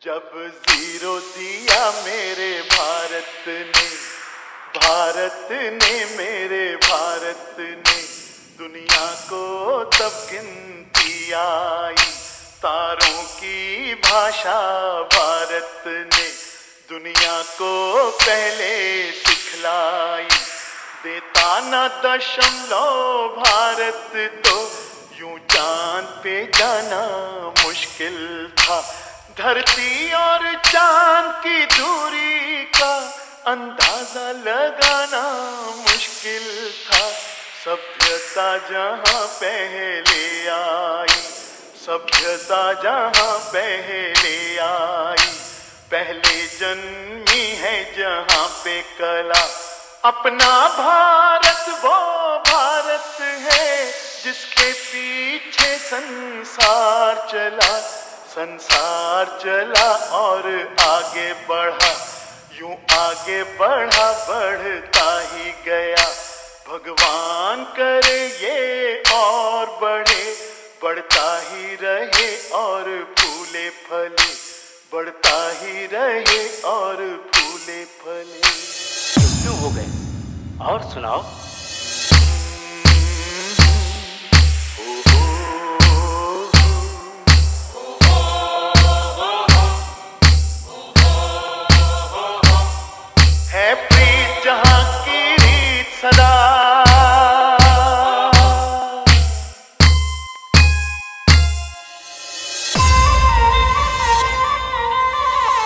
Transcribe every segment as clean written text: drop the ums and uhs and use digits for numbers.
जब जीरो दिया मेरे भारत ने मेरे भारत ने दुनिया को तब गिनती आई। तारों की भाषा भारत ने दुनिया को पहले सिखलाई। देता न दशमलव भारत तो यूं चांद पे जाना मुश्किल था। धरती और चांद की दूरी का अंदाजा लगाना मुश्किल था। सभ्यता जहां पहले आई, सभ्यता जहां पहले आई, पहले जन्मी है जहां पे कला। अपना भारत वो भारत है जिसके पीछे संसार चला और आगे बढ़ा। यूं आगे बढ़ा बढ़ता ही गया। भगवान करे ये और बढ़े, बढ़ता ही रहे और फूले फले, बढ़ता ही रहे और फूले फले। क्यों हो गए और सुनाओ। है प्रीत जहां की रीत सदा,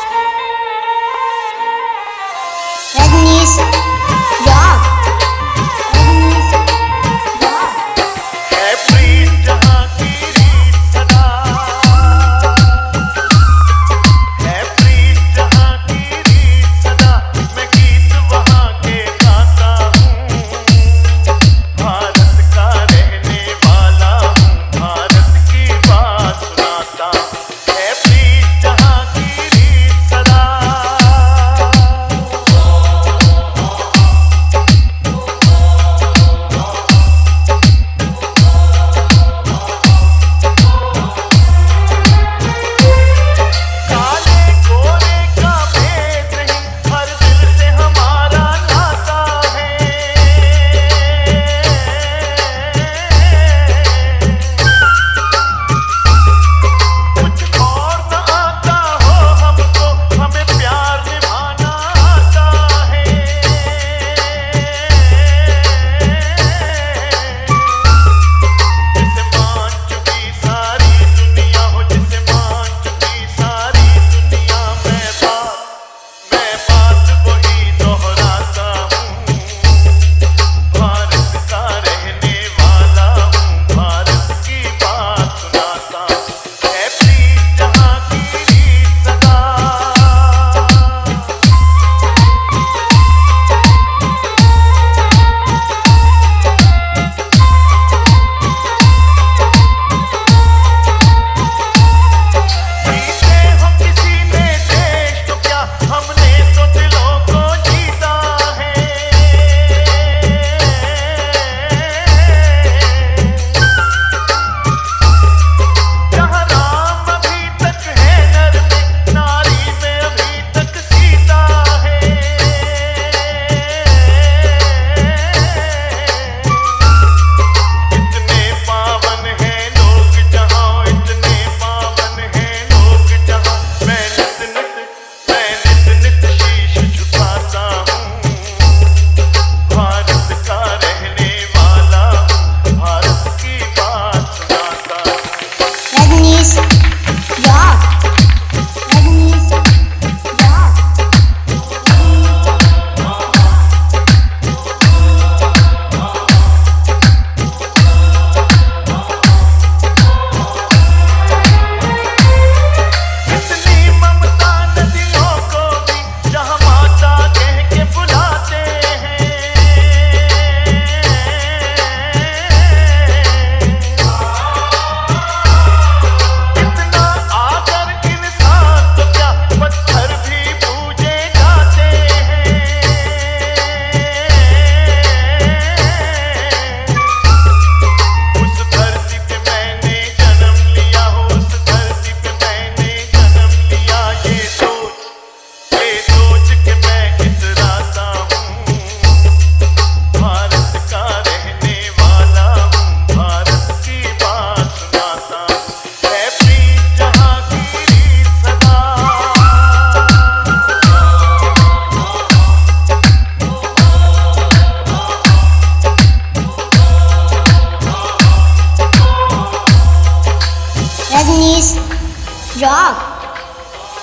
Rajnish Rock.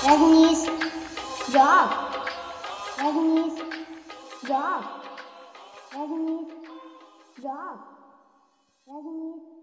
Rajnish job. Rajnish job. Rajnish job. Rajnish